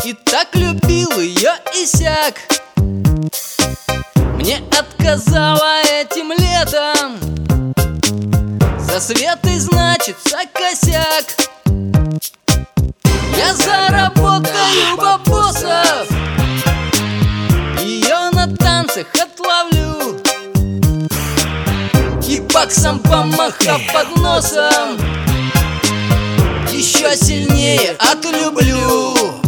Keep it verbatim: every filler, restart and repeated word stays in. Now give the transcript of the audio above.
И так любил ее и сяк. Мне отказала этим летом. За Светой, значит, за косяк. Я заработаю бабосов, ее на танцах отловлю и баксом помахав под носом еще сильнее отлюблю.